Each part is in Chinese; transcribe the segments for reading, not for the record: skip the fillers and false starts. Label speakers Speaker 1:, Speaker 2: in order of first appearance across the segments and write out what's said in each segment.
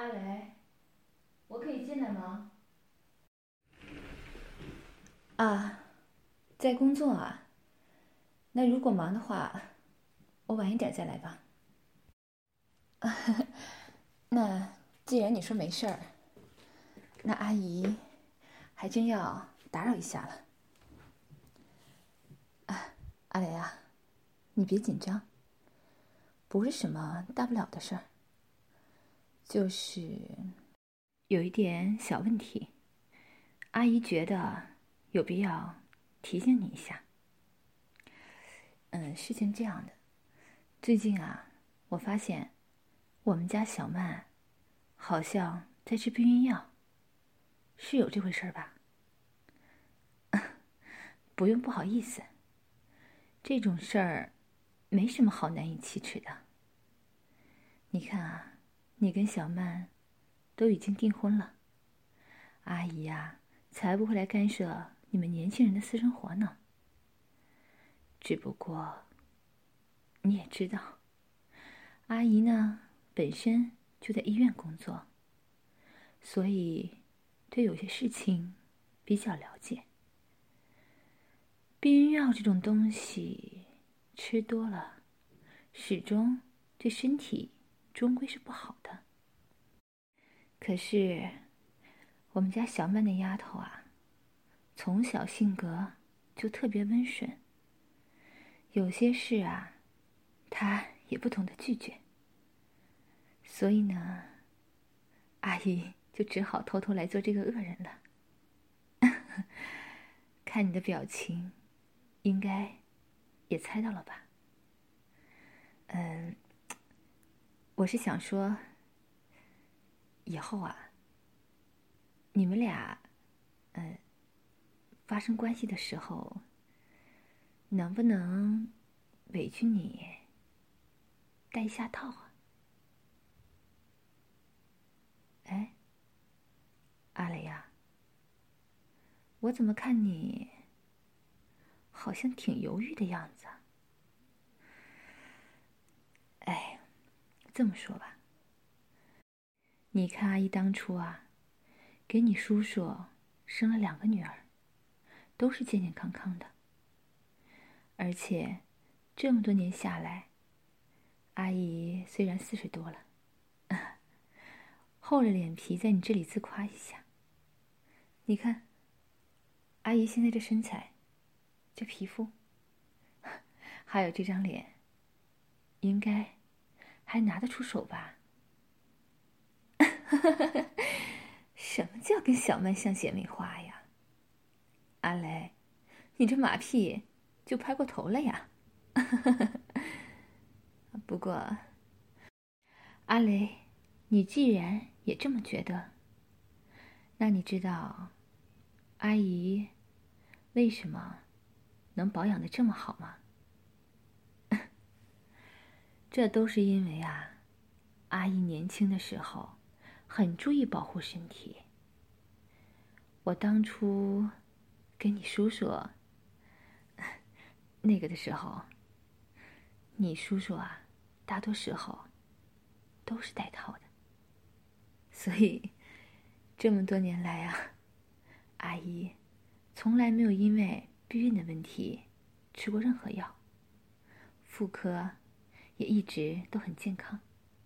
Speaker 1: 阿雷，我可以进来吗？啊，在工作啊。那如果忙的话，我晚一点再来吧。那既然你说没事儿，那阿姨还真要打扰一下了。阿雷啊，你别紧张，不是什么大不了的事儿，就是有一点小问题，阿姨觉得有必要提醒你一下。事情这样的，最近啊，我发现我们家小曼好像在吃避孕药，是有这回事吧？不用不好意思，这种事儿没什么好难以启齿的。你看啊，你跟小曼都已经订婚了，阿姨呀，才不会来干涉你们年轻人的私生活呢。只不过你也知道，阿姨呢本身就在医院工作，所以对有些事情比较了解。避孕药这种东西吃多了，始终对身体终归是不好的。可是我们家小曼那丫头啊，从小性格就特别温顺，有些事啊，她也不懂得拒绝。所以呢，阿姨就只好偷偷来做这个恶人了。看你的表情，应该也猜到了吧？我是想说，以后啊，你们俩，发生关系的时候，能不能委屈你戴一下套啊？哎，阿雷呀，我怎么看你好像挺犹豫的样子啊？哎，这么说吧，你看阿姨当初啊，给你叔叔生了2个女儿，都是健健康康的，而且这么多年下来，阿姨虽然40多了，厚着脸皮在你这里自夸一下。你看，阿姨现在这身材，这皮肤，还有这张脸，应该还拿得出手吧？什么叫跟小曼像姐妹花呀？阿雷，你这马屁就拍过头了呀？不过，阿雷，你既然也这么觉得，那你知道阿姨为什么能保养得这么好吗？这都是因为啊，阿姨年轻的时候很注意保护身体。我当初跟你叔叔那个的时候，你叔叔啊，大多时候都是戴套的，所以这么多年来啊，阿姨从来没有因为避孕的问题吃过任何药，妇科也一直都很健康。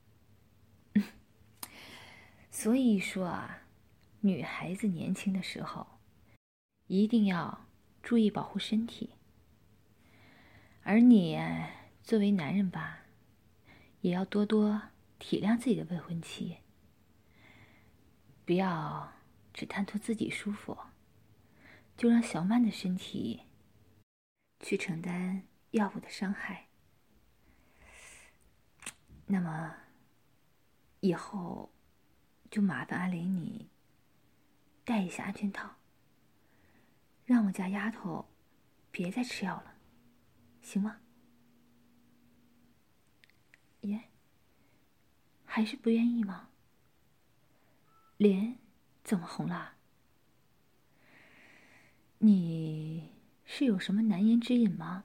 Speaker 1: 所以说啊，女孩子年轻的时候一定要注意保护身体，而你作为男人吧，也要多多体谅自己的未婚妻，不要只贪图自己舒服，就让小曼的身体去承担药物的伤害。那么以后就麻烦阿雷你戴一下安全套，让我家丫头别再吃药了，行吗？耶，还是不愿意吗？脸怎么红了？你是有什么难言之隐吗？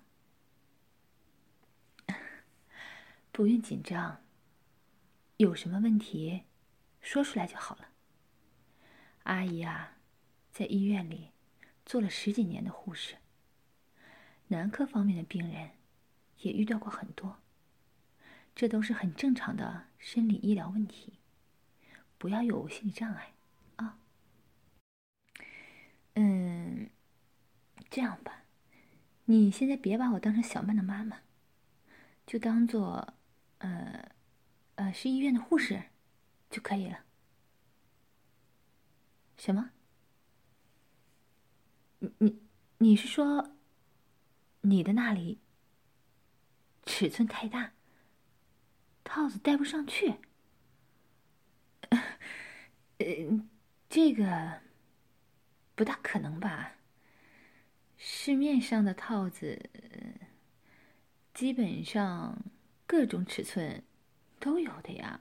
Speaker 1: 不用紧张，有什么问题说出来就好了。阿姨啊，在医院里做了10几年的护士，男科方面的病人也遇到过很多，这都是很正常的生理医疗问题，不要有心理障碍啊。这样吧，你现在别把我当成小曼的妈妈，就当做是医院的护士就可以了。什么？你是说你的那里尺寸太大，套子戴不上去？这个不大可能吧？市面上的套子基本上各种尺寸都有的呀。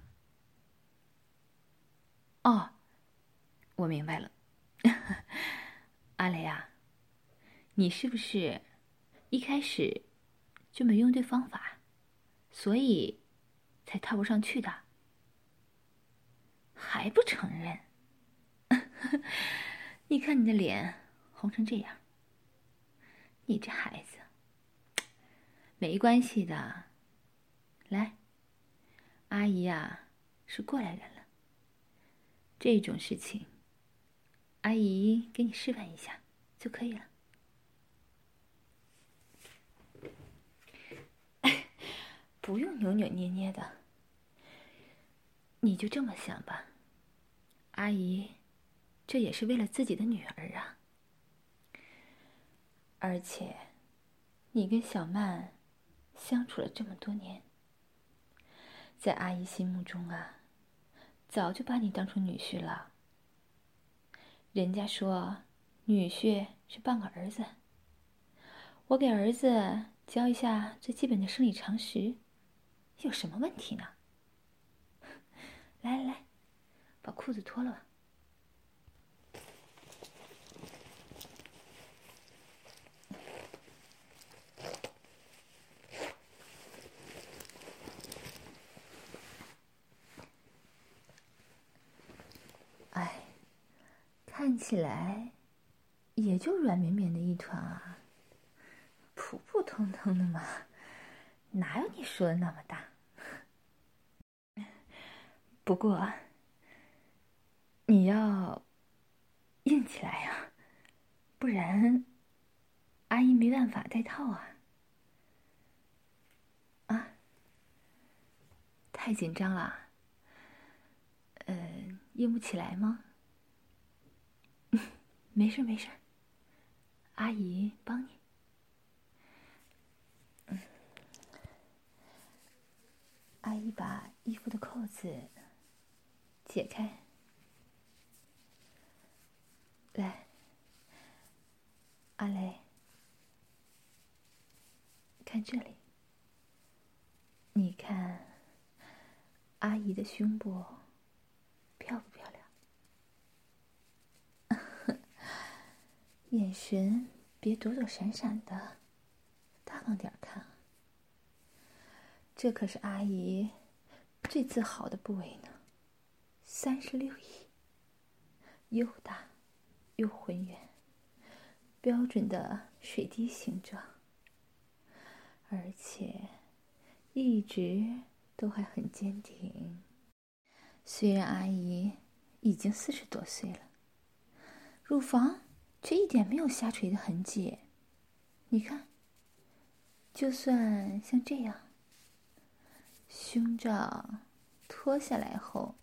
Speaker 1: 哦，我明白了。阿雷啊，你是不是一开始就没用对方法，所以才套不上去的？还不承认？你看你的脸红成这样，你这孩子。没关系的，来，阿姨啊是过来人了，这种事情阿姨给你示范一下就可以了。不用扭扭捏捏的，你就这么想吧，阿姨这也是为了自己的女儿啊。而且你跟小曼相处了这么多年，在阿姨心目中啊，早就把你当成女婿了。人家说女婿是半个儿子，我给儿子教一下最基本的生理常识，有什么问题呢？来来来，把裤子脱了吧。哎，看起来也就软绵绵的一团啊，普普通通的嘛，哪有你说的那么大？不过你要硬起来呀，不然阿姨没办法戴套啊。啊，太紧张了，硬不起来吗？没事没事，阿姨帮你。阿姨把衣服的扣子解开，来，阿雷，看这里，你看阿姨的胸部漂不漂亮？眼神别躲躲闪闪的，大方点看啊，这可是阿姨最自豪的部位呢，36亿，又大又浑圆，标准的水滴形状，而且一直都还很坚挺。虽然阿姨已经40多岁了，乳房却一点没有下垂的痕迹。你看，就算像这样，胸罩脱下来后，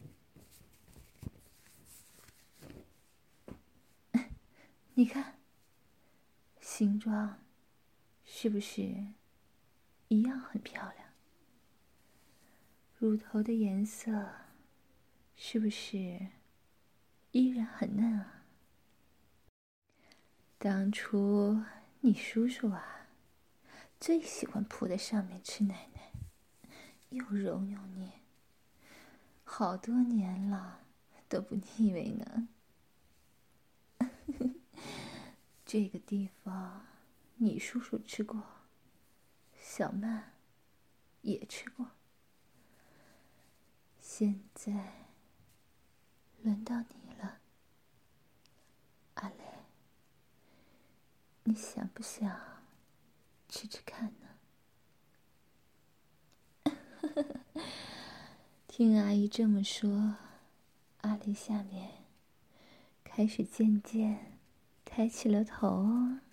Speaker 1: 你看，形状是不是一样很漂亮？乳头的颜色是不是依然很嫩啊？当初你叔叔啊，最喜欢扑在上面吃奶奶，又揉又捏，好多年了都不腻味呢。这个地方你叔叔吃过，小曼也吃过，现在轮到你了，阿雷，你想不想吃吃看呢？听阿姨这么说，阿雷下面开始渐渐抬起了头。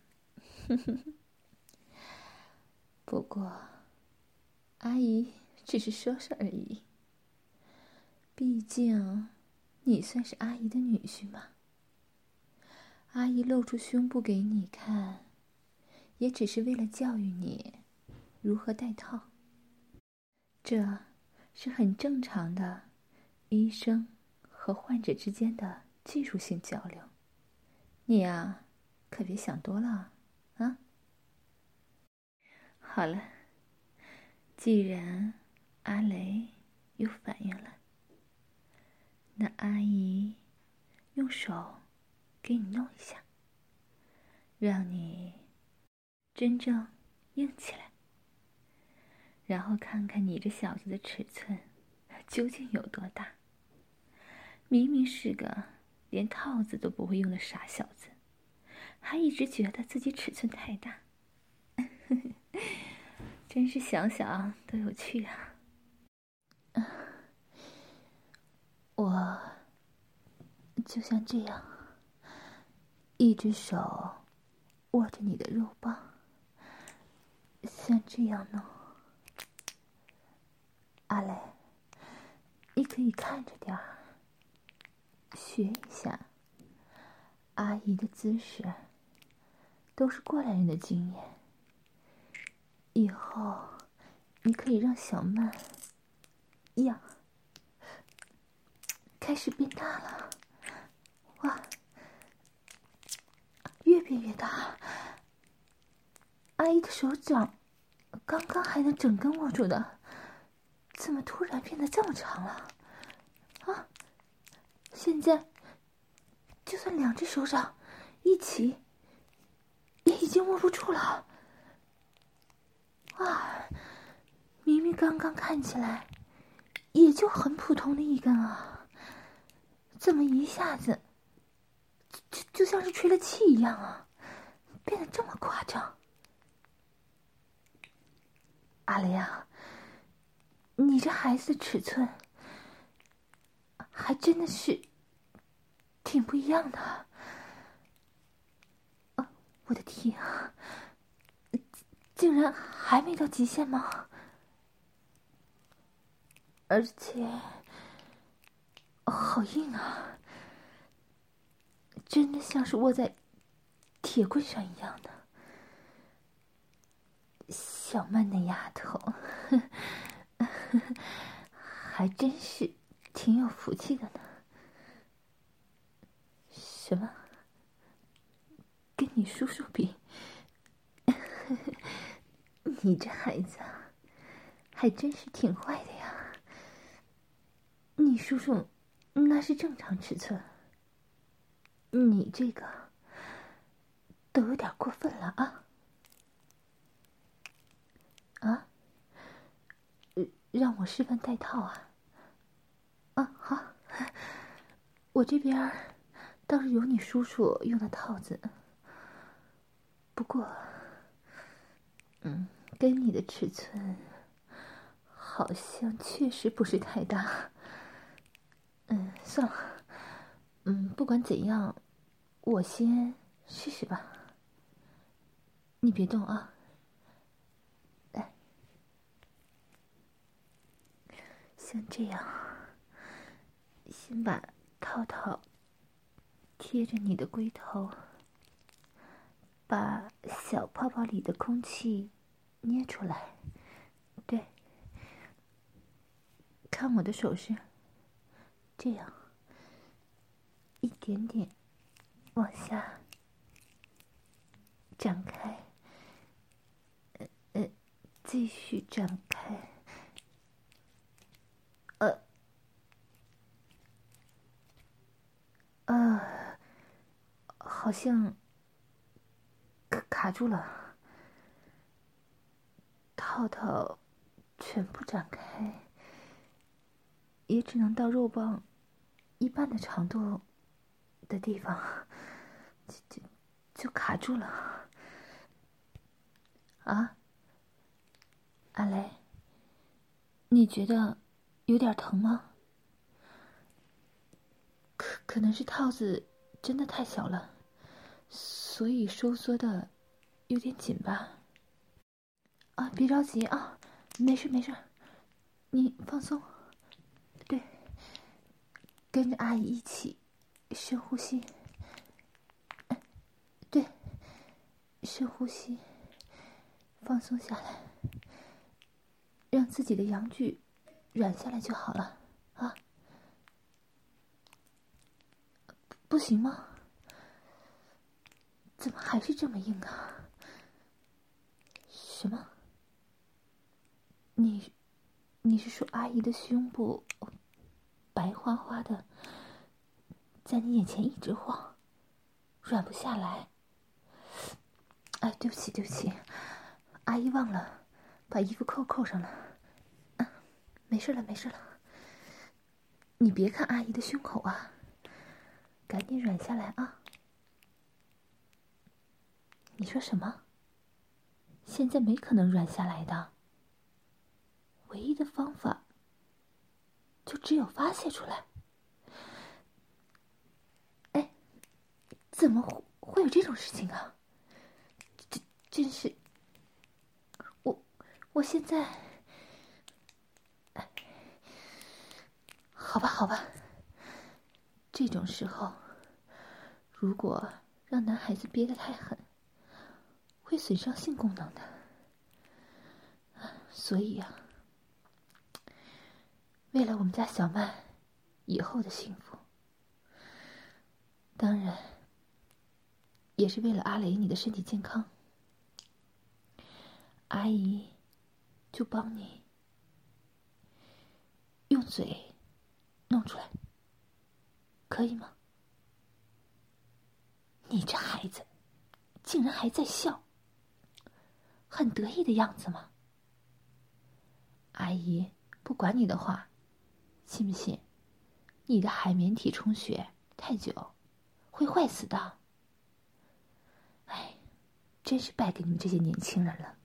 Speaker 1: 不过，阿姨只是说说而已。毕竟，你算是阿姨的女婿嘛。阿姨露出胸部给你看，也只是为了教育你如何戴套。这是很正常的，医生和患者之间的技术性交流。你呀，可别想多了啊。好了，既然阿雷有反应了，那阿姨用手给你弄一下，让你真正硬起来，然后看看你这小子的尺寸究竟有多大。明明是个连套子都不会用的傻小子，还一直觉得自己尺寸太大。真是想想都有趣啊。我就像这样，一只手握着你的肉棒，像这样弄。阿雷，你可以看着点儿，学一下。阿姨的姿势都是过来人的经验，以后你可以让小曼呀开始变大了。哇，越变越大。阿姨的手掌刚刚还能整根握住的，怎么突然变得这么长了？啊，现在就算两只手掌一起也已经握不住了。啊，明明刚刚看起来也就很普通的一根啊，怎么一下子就像是吹了气一样啊，变得这么夸张？阿雷啊，你这孩子的尺寸还真的是挺不一样的。啊，我的天啊，竟然还没到极限吗？而且好硬啊，真的像是握在铁棍上一样的。小曼那丫头还真是挺有福气的呢。什么？跟你叔叔比？你这孩子啊，还真是挺坏的呀。你叔叔那是正常尺寸，你这个都有点过分了啊！啊？让我示范戴套啊？啊，好，我这边倒是有你叔叔用的套子，不过，跟你的尺寸好像确实不是太大。算了，不管怎样，我先试试吧。你别动啊，来，像这样，先把套套贴着你的龟头，把小泡泡里的空气捏出来。对，看我的手势，这样一点点往下展开，继续展开，好像卡住了，套套全部展开，也只能到肉棒一半的长度的地方就卡住了。啊，阿雷，你觉得有点疼吗？可能是套子真的太小了，所以收缩的有点紧吧。啊，别着急啊，没事没事，你放松。对，跟着阿姨一起深呼吸。对，深呼吸，放松下来，让自己的阳具软下来就好了啊。不行吗？怎么还是这么硬啊？什么？你是说阿姨的胸部白花花的，在你眼前一直晃，软不下来？哎，对不起对不起，阿姨忘了把衣服扣上了。没事了没事了，你别看阿姨的胸口啊，赶紧软下来啊。你说什么？现在没可能软下来的，唯一的方法就只有发泄出来。哎，怎么会有这种事情啊？真是，我现在，哎，好吧好吧，这种时候，如果让男孩子憋得太狠，会损伤性功能的。所以啊，为了我们家小曼以后的幸福，当然也是为了阿雷你的身体健康，阿姨就帮你用嘴弄出来，可以吗？你这孩子竟然还在笑，很得意的样子吗？阿姨不管你的话，信不信你的海绵体充血太久会坏死的？哎，真是败给你们这些年轻人了。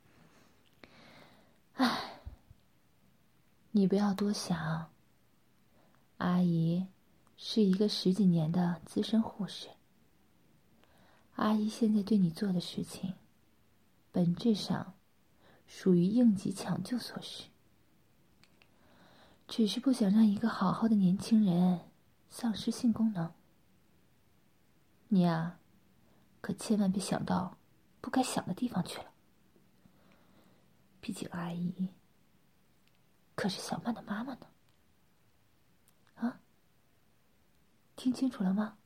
Speaker 1: 哎，你不要多想，阿姨是一个10几年的资深护士，阿姨现在对你做的事情本质上属于应急抢救措施，只是不想让一个好好的年轻人丧失性功能。你呀，可千万别想到不该想的地方去了。毕竟阿姨可是小曼的妈妈呢。啊，听清楚了吗？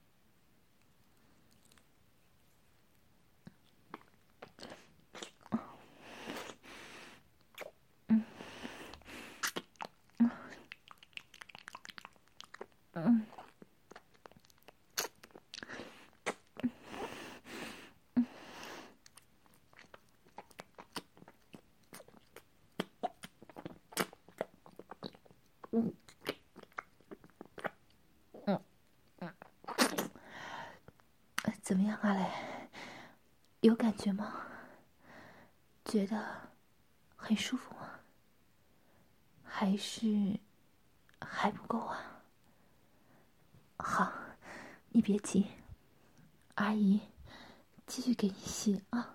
Speaker 1: 怎么样，阿雷？有感觉吗？觉得很舒服吗？还是还不够啊？好，你别急，阿姨继续给你吸啊。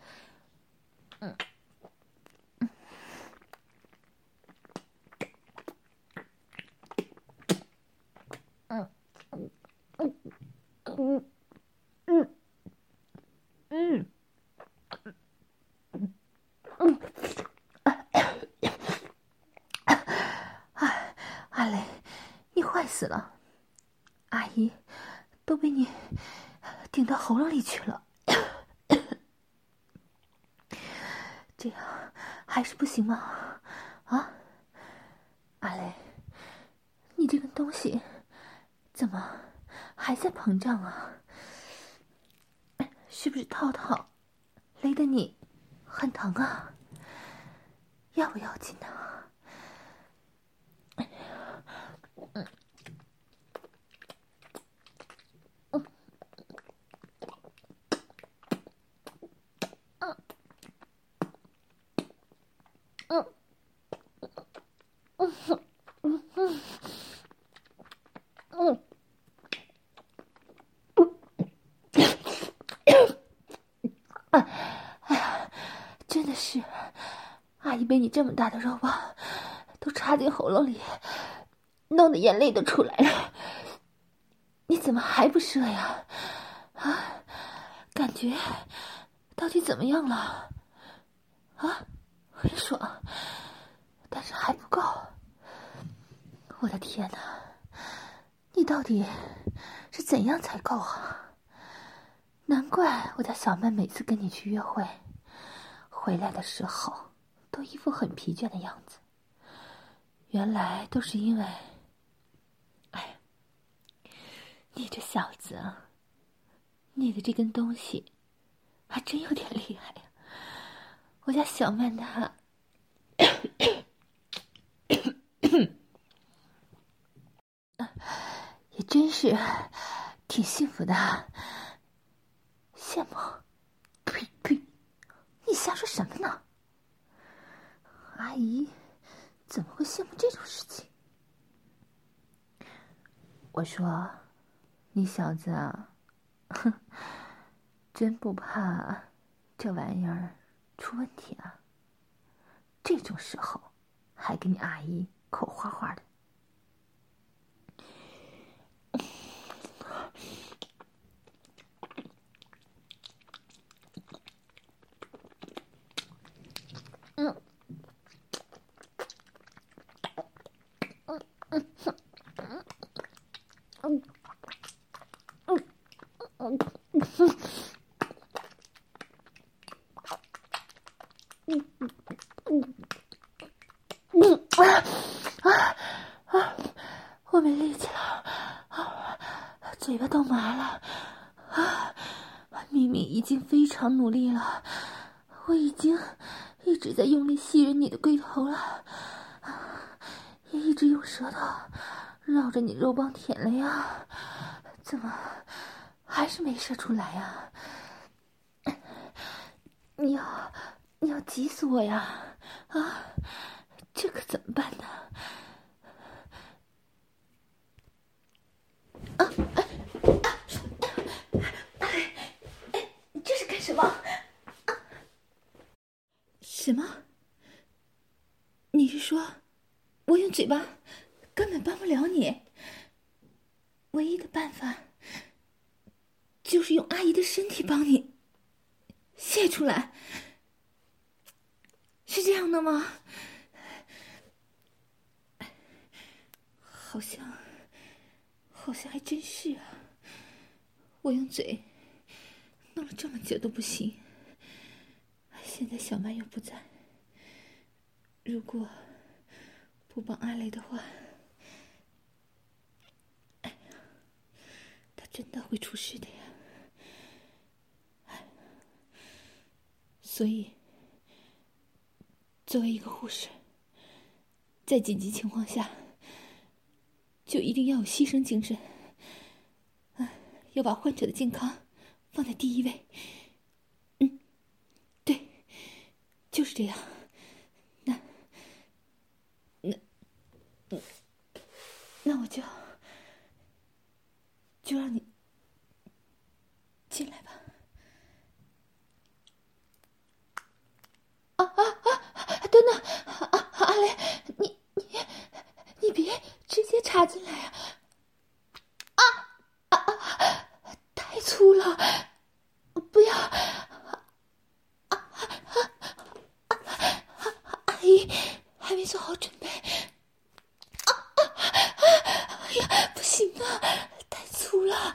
Speaker 1: 阿雷，你坏死了，阿姨都被你顶到喉咙里去了。这样还是不行吗？啊，阿雷，你这个东西怎么还在膨胀啊？是不是套套勒得你很疼啊？要不要紧呢？ 哎呀，真的是，阿姨被你这么大的肉棒都插进喉咙里，弄得眼泪都出来了。你怎么还不射呀？啊，感觉到底怎么样了？啊，很爽，但是还不够。我的天哪，你到底是怎样才够啊？难怪我家小曼每次跟你去约会，回来的时候都一副很疲倦的样子。原来都是因为，哎，你这小子，你的这根东西还真有点厉害呀！我家小曼她也真是挺幸福的。羡慕？呸呸！你瞎说什么呢？阿姨怎么会羡慕这种事情？我说，你小子啊，哼，真不怕这玩意儿出问题啊？这种时候还跟你阿姨口花花的。我没力气了，嘴巴都麻了。明明已经非常努力了，我已经一直在用力吸吮你的龟头了，也一直用舌头绕着你肉棒舔了呀，怎么还是没射出来呀？你要急死我呀！啊，这可怎么办呢？你这是干什么？什么？你是说我用嘴巴根本帮不了你？唯一的办法就是用阿姨的身体帮你泄出来，是这样的吗？好像还真是啊。我用嘴弄了这么久都不行，现在小曼又不在，如果不帮阿雷的话，哎呀，他真的会出事的呀。所以作为一个护士，在紧急情况下就一定要有牺牲精神，要把患者的健康放在第一位。对，就是这样。那我就让你进来吧。等等，阿雷，你别直接插进来啊！太粗了，不要！阿姨还没做好准备。哎呀，不行啊，太粗了！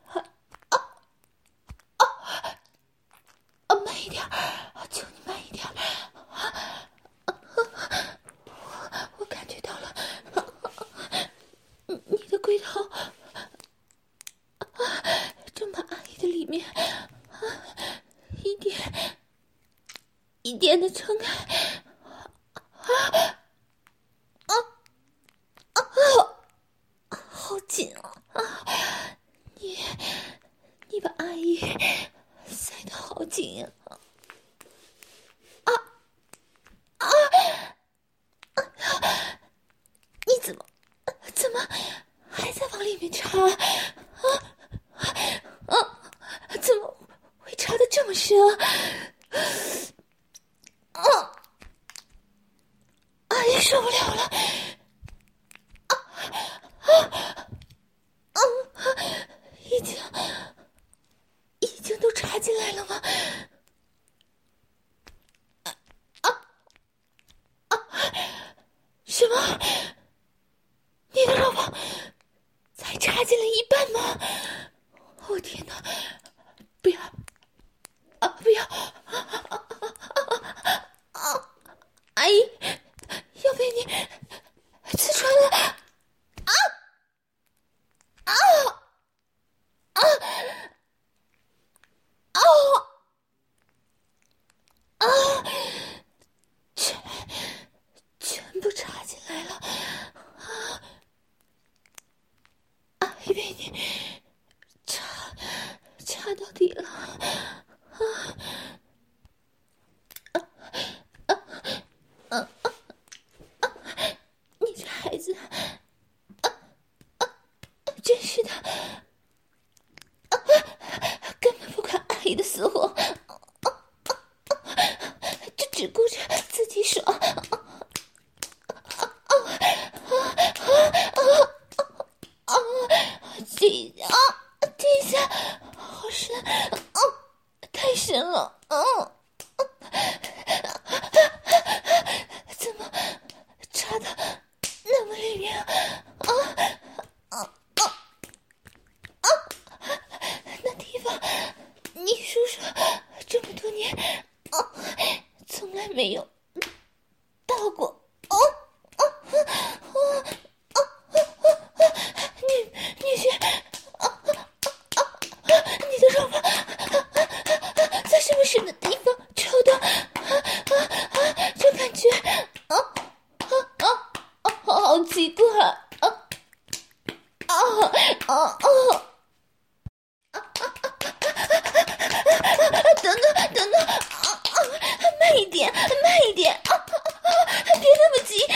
Speaker 1: 慢一点，求你慢一点。我感觉到了，你的龟头正把阿姨的里面一点一点的撑开。好紧啊！你把阿姨塞得好紧啊！
Speaker 2: 怎么还在往里面插？怎么会插得这么深也受不了了！已经都插进来了吗？什么？你的肉棒才插进了一半吗？哦天哪！不要！不要！阿姨，要被你刺穿了！全部插进来了！阿姨被你插到底了！你这孩子，真是的，根本不管阿姨的死活，就只顾着自己爽。这一下好深，太深了，怎么插的那么里面那地方，你叔叔这么多年从来没有到过。女婿，你的肉棒在什么深的地方抽的？这感觉好奇怪等等，慢一点，别那么急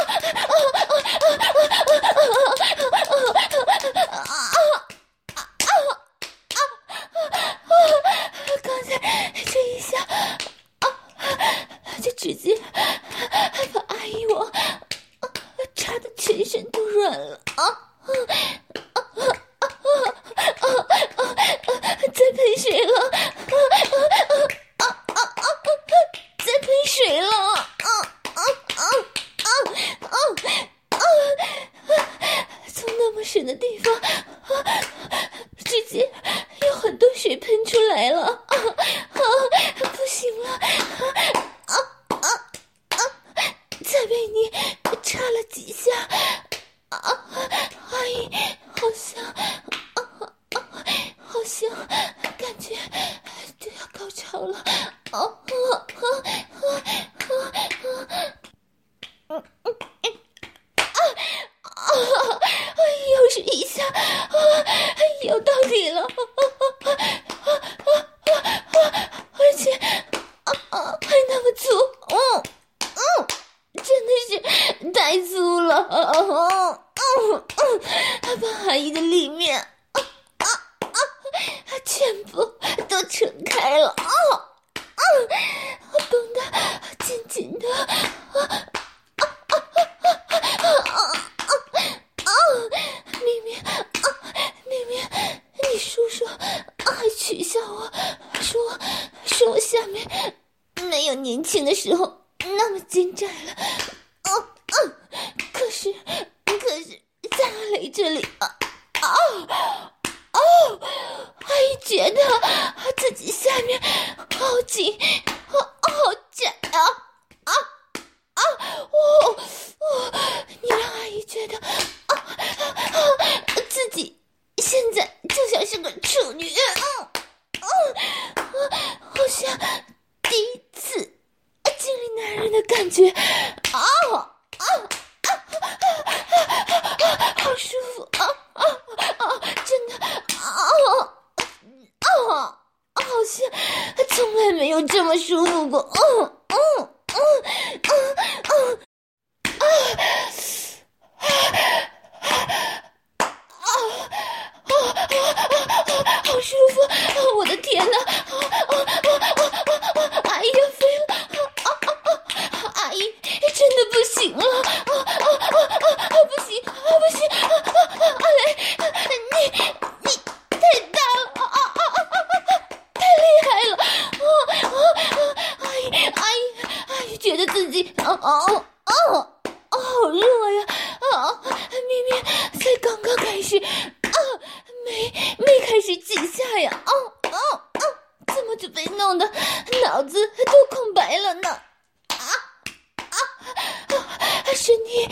Speaker 2: 刚才这一下就直接把阿姨我插的全身都软了再喷水了再喷水了从那么深的地方直接有很多水喷出来了不行了再被你插了几下阿姨好像感觉就要高潮了又是一下又到底了而且还那么粗真的是太粗了把阿姨的里面全部都撑开了绷得紧紧的明明你叔叔还取笑我说我下面没有年轻的时候那么紧窄了可是在阿雷这里阿姨觉得自己下面好紧好窄你让阿姨觉得自己现在就像是个处女好像第一次经历男人的感觉好舒服真的好像从来没有这么舒服过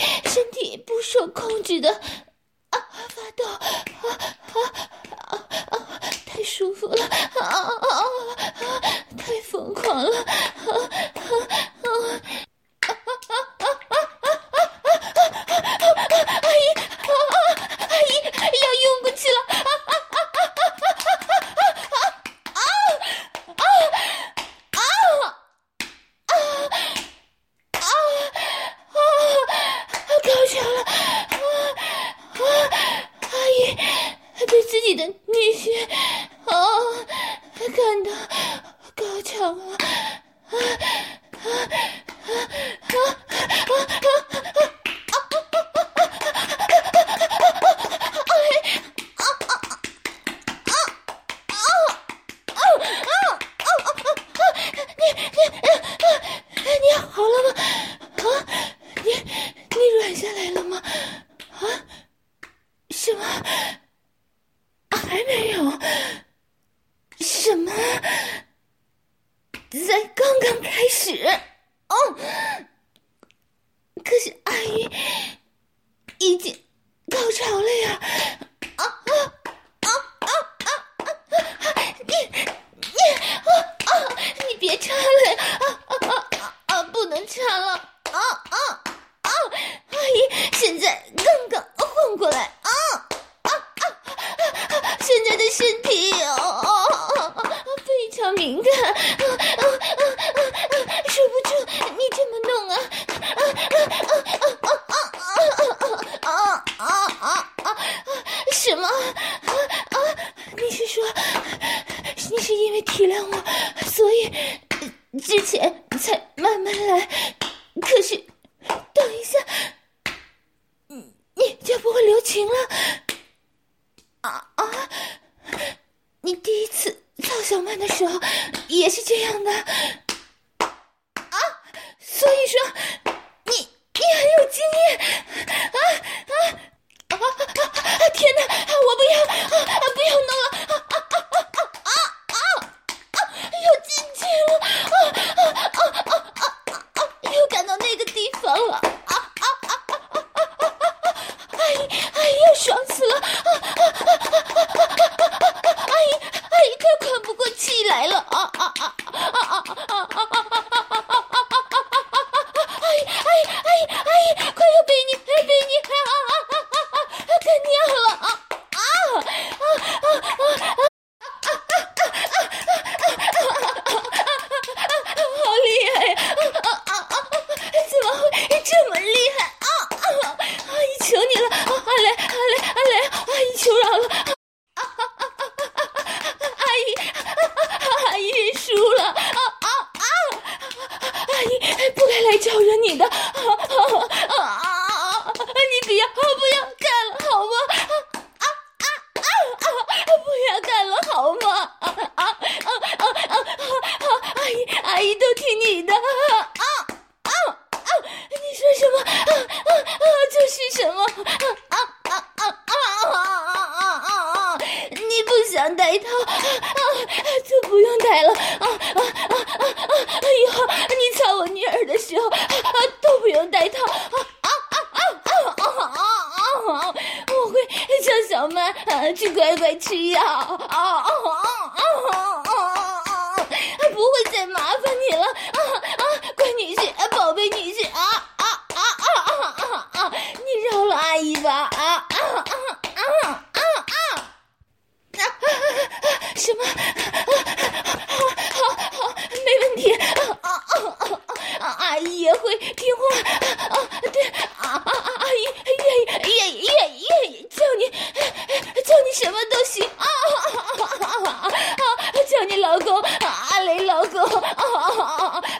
Speaker 2: 身体不受控制的发抖，太舒服了，太疯狂了，阿姨要晕过去了，高潮了，阿姨对自己的女婿感到高潮了，你好了吗？你软下来了吗？什么？还没有？什么？才刚刚开始？可是阿姨已经高潮了呀！你别插了呀！不能插了！阿姨现在刚刚换过来现在的身体非常敏感，受不住你这么弄什么？你是说你是因为体谅我，所以之前才慢慢来？可是等一下你就不会留情了？你第一次操小曼的时候也是这样的所以说你很有经验天哪，我不要弄了又进去了又赶到那个地方了阿姨要爽死了阿姨快喘不过气来了阿姨快要被你干尿了好厉害呀怎么会这么厉害阿姨求你了来阿姨求饶了阿姨认输了阿姨不该来招惹你的你不要干了好吗不要干了好吗阿姨都听你的你说什么就是什么你不想戴套就不用戴了以后你操我女儿的时候都不用戴套我会叫小曼去乖乖吃药不会再麻烦你了乖女婿宝贝女婿你饶了阿姨吧什么好没问题阿姨也会听话对阿姨愿意叫你什么都行叫你老公雷老公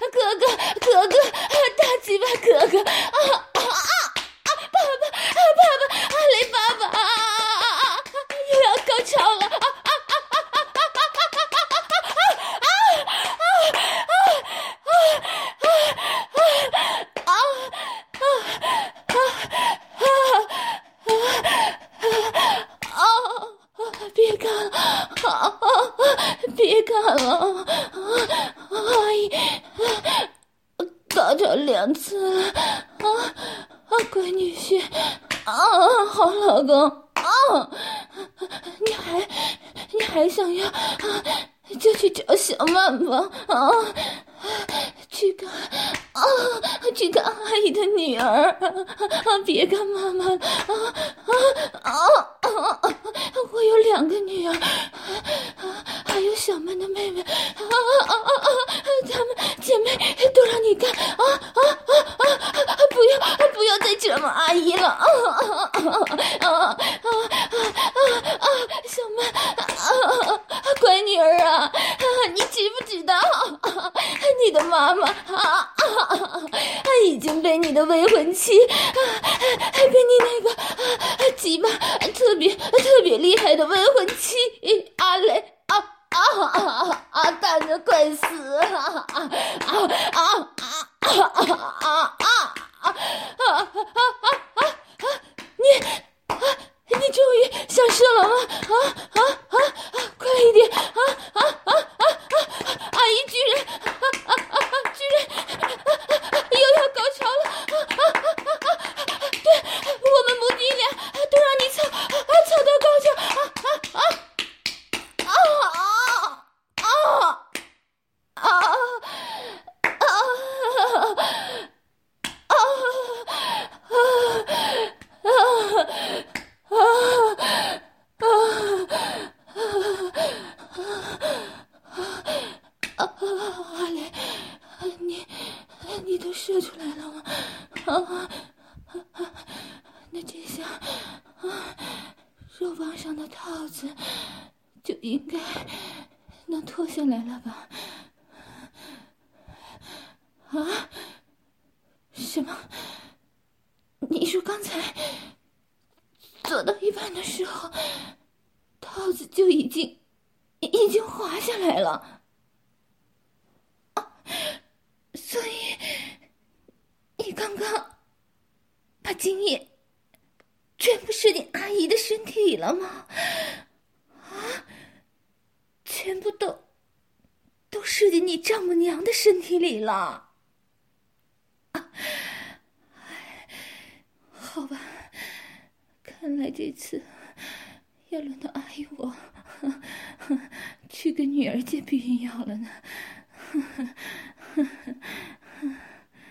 Speaker 2: 女婿，好老公，你还想要就去找小曼吧，去看阿姨的女儿，别看妈妈了，我有2个女儿，还有小曼的妹妹，她们姐妹都让你看，不要再折磨阿姨了，小曼，乖女儿啊，你知不知道，你的妈妈已经被你的未婚妻，被你那个鸡巴特别厉害的未婚妻阿雷干得快死了，你终于想射了吗？快一点！阿姨居然又要高潮了！对，我们母女俩都让你操到高潮！阿雷，你都射出来了吗？那这下肉棒上的套子就应该能脱下来了吧？什么？你说刚才做到一半的时候，套子就已经滑下来了？所以你刚刚把精液全部射进阿姨的身体里了吗？全部都射进你丈母娘的身体里了？好吧，看来这次要轮到阿姨我去跟女儿借避孕药了呢。